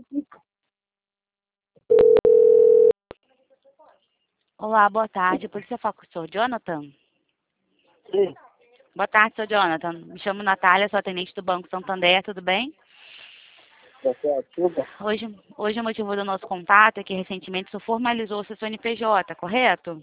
Olá, boa tarde. Por que você fala com o senhor Jonathan? Sim, Boa tarde, senhor Jonathan. Me chamo Natália, sou atendente do Banco Santander, tudo bem? você é tudo? Hoje o motivo do nosso contato é que recentemente o senhor formalizou o seu CNPJ, correto?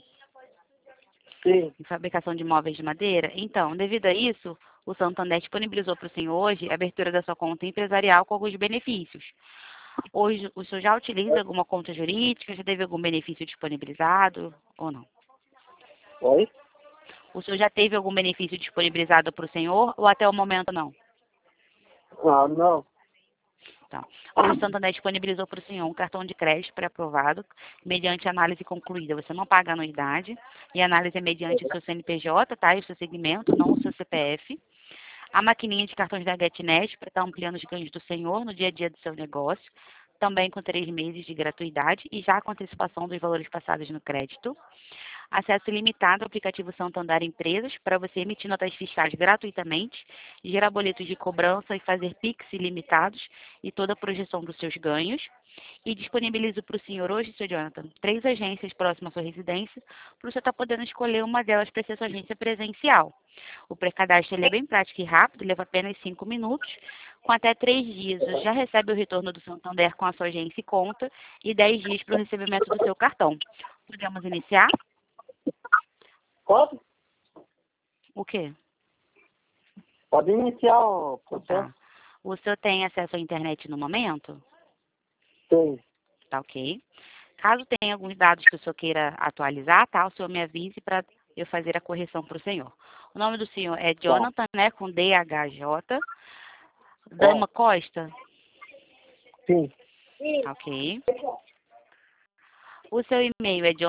Sim, Em fabricação de móveis de madeira. Então, devido a isso, o Santander disponibilizou para o senhor hoje a abertura da sua conta empresarial com alguns benefícios. Hoje, o senhor já utiliza alguma conta jurídica? Já teve algum benefício disponibilizado ou não? oi? O senhor já teve algum benefício disponibilizado para o senhor ou até o momento não? Ah, não. Tá. Hoje o Santander disponibilizou para o senhor um cartão de crédito pré-aprovado, mediante análise concluída. Você não paga anuidade e a análise é mediante o seu CNPJ, tá? E o seu segmento, não o seu CPF. A maquininha de cartões da GetNet para estar ampliando os ganhos do senhor no dia a dia do seu negócio, também com 3 meses de gratuidade e já com antecipação dos valores passados no crédito. Acesso ilimitado ao aplicativo Santander Empresas para você emitir notas fiscais gratuitamente, gerar boletos de cobrança e fazer PIX ilimitados e toda a projeção dos seus ganhos. E disponibilizo para o senhor hoje, senhor Jonathan, 3 agências próximas à sua residência, para você estar podendo escolher uma delas para ser sua agência presencial. O pré-cadastro ele é bem prático e rápido, leva apenas 5 minutos. Com até 3 dias, você já recebe o retorno do Santander com a sua agência e conta e 10 dias para o recebimento do seu cartão. Podemos iniciar? Pode? O quê? Pode iniciar o processo? Tá. O senhor tem acesso à internet no momento? Tem. Tá ok. Caso tenha alguns dados que o senhor queira atualizar, tá? O senhor me avise para eu fazer a correção para o senhor. O nome do senhor é Tá. Jonathan, né? Com DHJ. Ó, Dama Costa? sim. Tá ok. O seu e-mail é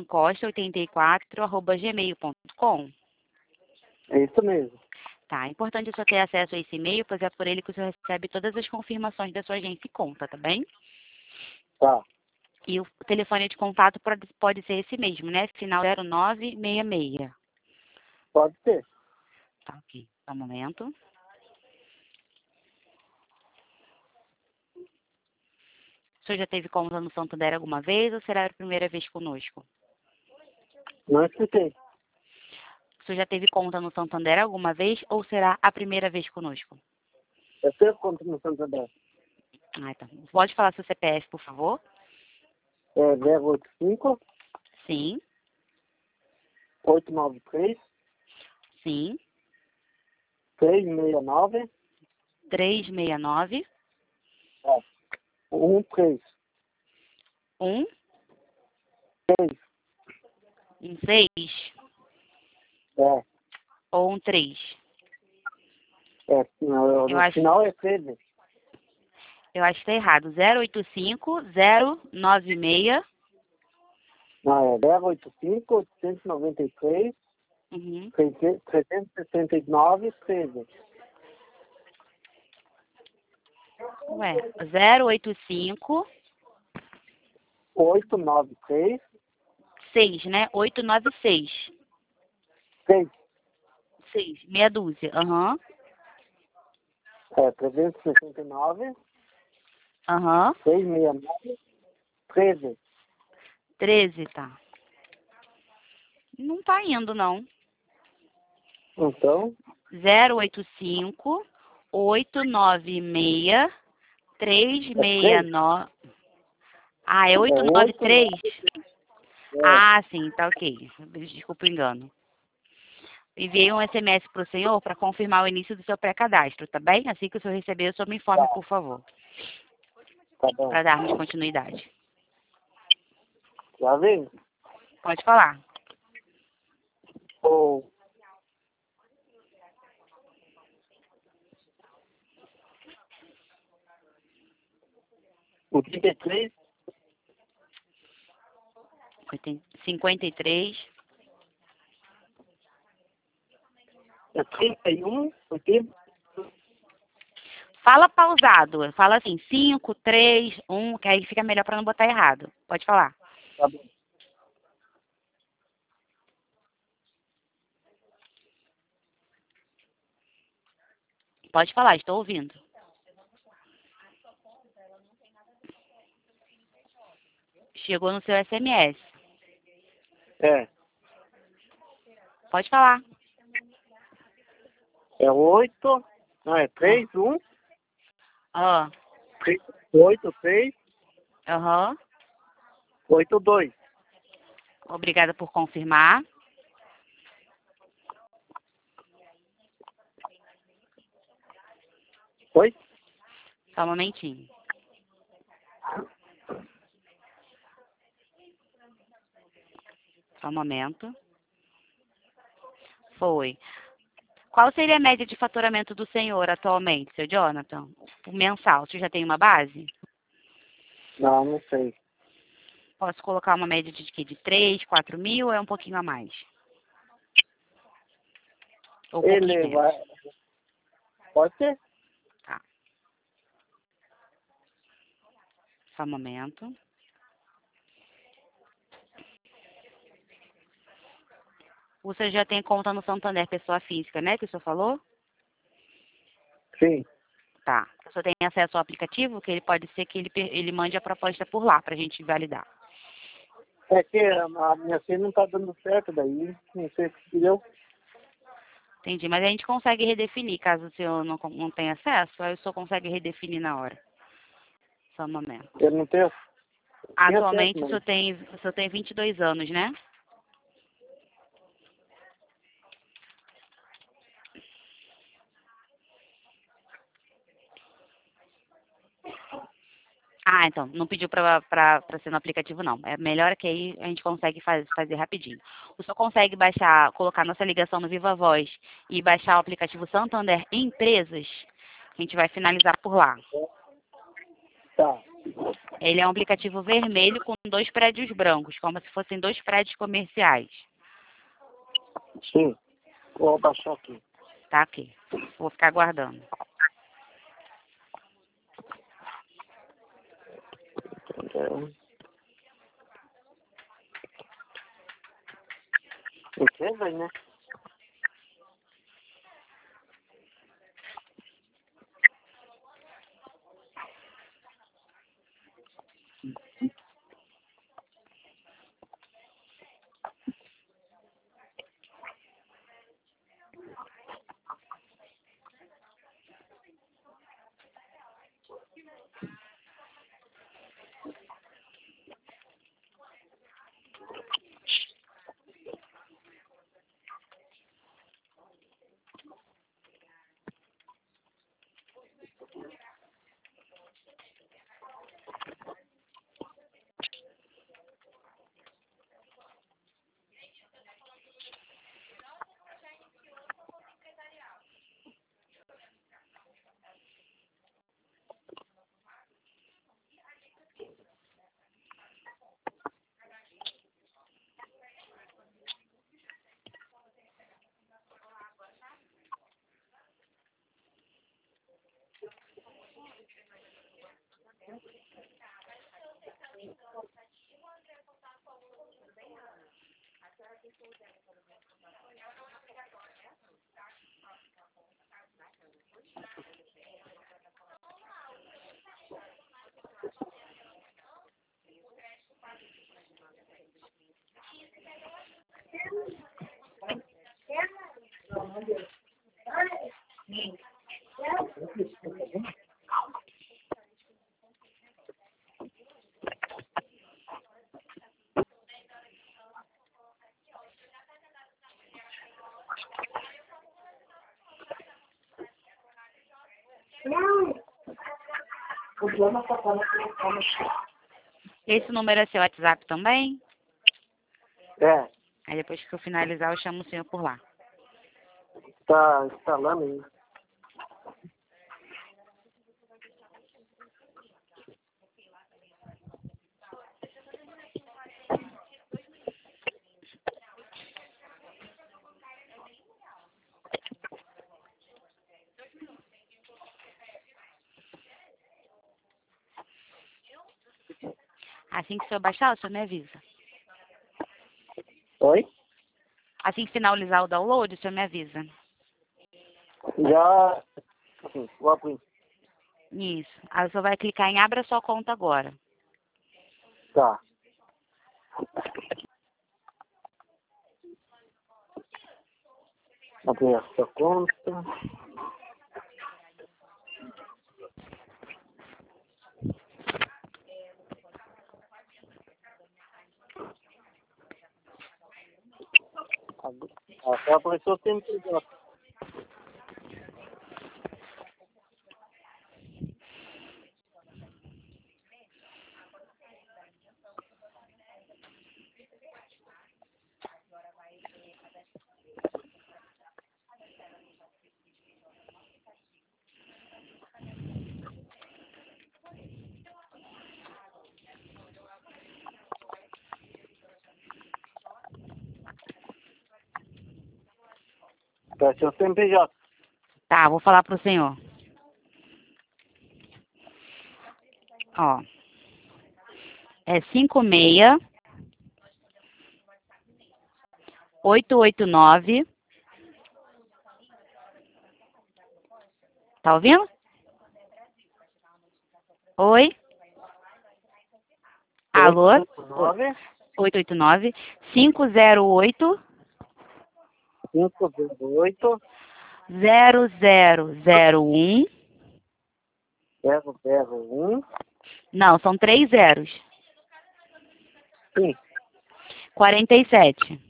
jonathancosta84@gmail.com. É isso mesmo. Tá, é importante o senhor ter acesso a esse e-mail, pois é por ele que o senhor recebe todas as confirmações da sua agência e conta, tá bem? Tá. E o telefone de contato pode ser esse mesmo, né? Final 0966. Pode ser. Tá, ok. Só um momento. O senhor já teve conta no Santander alguma vez ou será a primeira vez conosco? Não escutei. O senhor já teve conta no Santander alguma vez ou será a primeira vez conosco? Eu tenho conta no Santander. Ah, tá. Pode falar seu CPF, por favor? É 085 Sim, 893 sim. 369 369 é, 13. 1 6. 16 É. ou 13. No, Eu no acho, final é 13. eu acho que tá errado. 085 096 Não, é 085 893 uhum. 369 13. Ué, 085 893 6, né? 896. 6. 6, meia dúzia. Aham. É 369 Aham. 669 13. 13, tá. Não tá indo, não. Então, 085 896 é 3. 369. Ah, é É 8 9. 893? É, Ah, sim, tá ok. Desculpa o engano. Enviei um SMS para o senhor para confirmar o início do seu pré-cadastro, tá bem? Assim que o senhor receber, o senhor me informe, por favor, tá bom. para darmos continuidade. Já vem? Pode falar. Ou o 33 53. é 31 80. Fala pausado. Fala assim, 5, 3, 1, que aí fica melhor para não botar errado. Pode falar. Tá bom. Pode falar, estou ouvindo. Chegou no seu SMS. É. Pode falar. É 8. Não, é 3, 1, Ó. 8, 3, Aham. 8, 2. Obrigada por confirmar. Oi? Só um momentinho. Só um momento. Foi. Qual seria a média de faturamento do senhor atualmente, seu Jonathan? Por mensal, você já tem uma base? Não, não sei. Posso colocar uma média de quê? De 3, 4 mil ou é um pouquinho a mais? Ou um pouquinho Ele menos? vai... Pode ser? Tá. Só um momento. Você já tem conta no Santander, pessoa física, né? Que o senhor falou? Sim. Tá. O senhor tem acesso ao aplicativo, que ele pode ser que ele mande a proposta por lá pra gente validar. É que a minha senha não tá dando certo daí. Não sei se entendeu. Entendi. Mas a gente consegue redefinir, caso o senhor não tenha acesso, aí o senhor consegue redefinir na hora. Só um momento. Eu não tenho. Tenho acesso, Atualmente mas... o senhor tem 22 anos, né? Ah, então, não pediu pra ser no aplicativo, não. É melhor que aí a gente consegue fazer rapidinho. O senhor consegue baixar, colocar nossa ligação no Viva Voz e baixar o aplicativo Santander Empresas? A gente vai finalizar por lá. Tá. Ele é um aplicativo vermelho com 2 prédios brancos, como se fossem 2 prédios comerciais. Sim. Vou baixar aqui. Tá aqui. Vou ficar aguardando. Empresa, né? Esse número é seu WhatsApp também? É. Aí depois que eu finalizar, eu chamo o senhor por lá. Tá instalando aí. Assim que o senhor baixar, o senhor me avisa. Oi? Assim que finalizar o download, o senhor me avisa. Já... Assim, vou abrir. Isso. Aí o senhor vai clicar em Abra sua conta agora. Tá. Abrir a sua conta. Agora apareceu o CNPJ. Apareceu o CNPJ. Tá, vou falar pro senhor. Ó, é 56-889. Tá ouvindo? Oi? Alô? 889 508 508 0001. 001. Não, são 3 zeros. Sim, 47.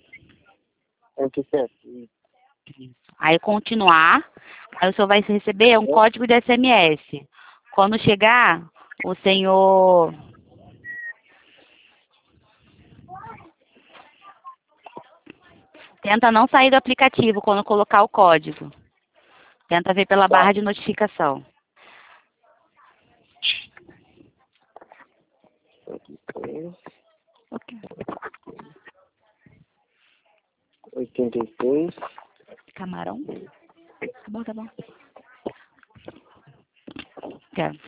27. Aí continuar. Aí o senhor vai receber um código de SMS. Quando chegar, o senhor tenta não sair do aplicativo quando colocar o código. Tenta ver pela barra de notificação. 86. Camarão? Tá bom. Quero.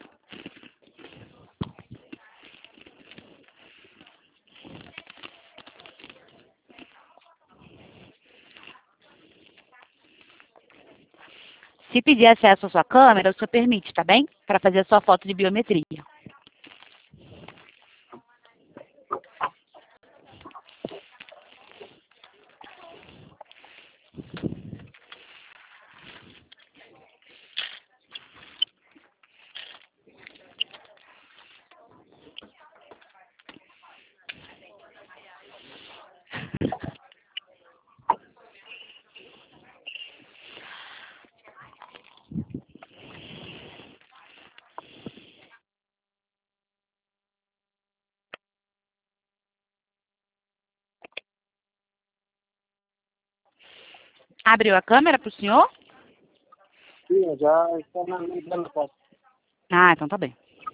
Se pedir acesso à sua câmera, o senhor permite, tá bem? Para fazer a sua foto de biometria. Abriu a câmera para o senhor? Sim, já está na foto. Ah, então tá bem.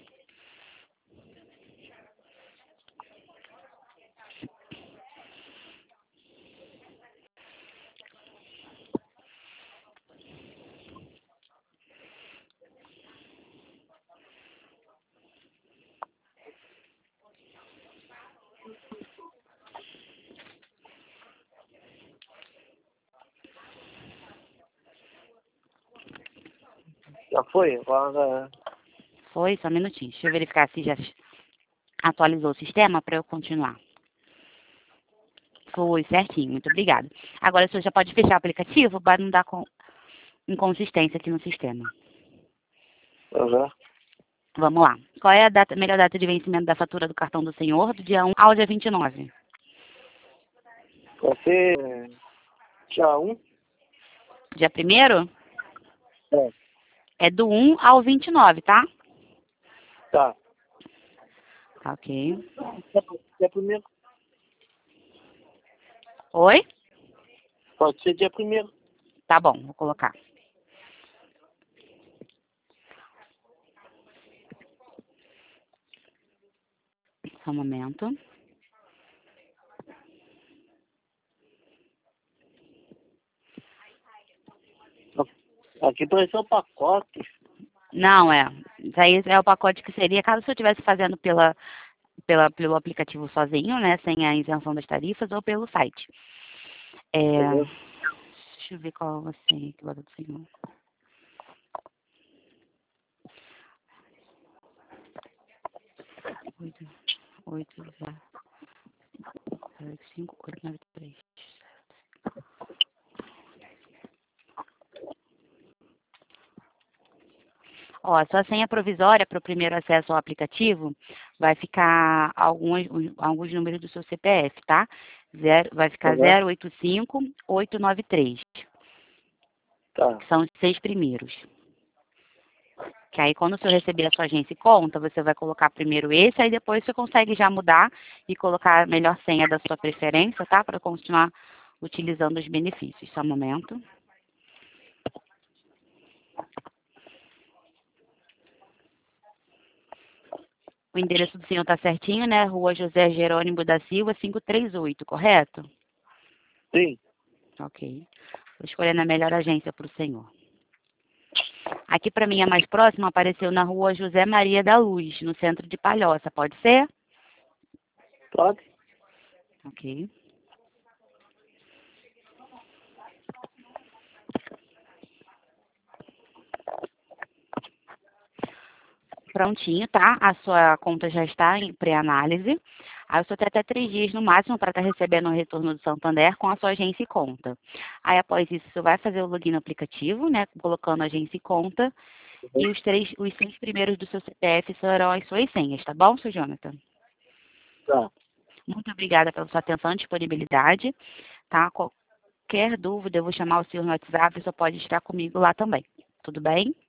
Já foi? Agora. Foi, só um minutinho. Deixa eu verificar se já atualizou o sistema para eu continuar. Foi, certinho. Muito obrigada. Agora o senhor já pode fechar o aplicativo para não dar inconsistência aqui no sistema. Já. Vamos lá. Qual é a melhor data de vencimento da fatura do cartão do senhor? Do dia 1 ao dia 29. Vai ser dia 1. Dia 1º? É. É do 1 ao 29, tá? Tá. Tá, ok. Dia 1º. Oi? Pode ser dia 1º. Tá bom, vou colocar. Só um momento. Aqui apareceu o pacote. Não, isso aí é o pacote que seria, caso o senhor estivesse fazendo pelo aplicativo sozinho, né, sem a isenção das tarifas, ou pelo site. Entendeu? Deixa eu ver qual vai ser que bota do senhor. 8, 0. 085-893. Ó, a sua senha provisória para o primeiro acesso ao aplicativo vai ficar alguns números do seu CPF, tá? Vai ficar 085-893, Tá. que são os 6 primeiros. Que aí quando você receber a sua agência e conta, você vai colocar primeiro esse, aí depois você consegue já mudar e colocar a melhor senha da sua preferência, tá? Para continuar utilizando os benefícios. Só um momento. O endereço do senhor está certinho, né? Rua José Jerônimo da Silva, 538, correto? Sim. Ok. Vou escolher a melhor agência para o senhor. Aqui para mim, a mais próxima apareceu na Rua José Maria da Luz, no centro de Palhoça. Pode ser? Pode? Ok. Prontinho, tá? A sua conta já está em pré-análise. Aí o senhor tem até 3 dias no máximo para estar recebendo o retorno do Santander com a sua agência e conta. Aí após isso, o senhor vai fazer o login no aplicativo, né? Colocando agência e conta. E os 6 primeiros do seu CPF serão as suas senhas, tá bom, seu Jonathan? Tá. Muito obrigada pela sua atenção e disponibilidade, tá? Qualquer dúvida, eu vou chamar o senhor no WhatsApp, o senhor pode estar comigo lá também. Tudo bem?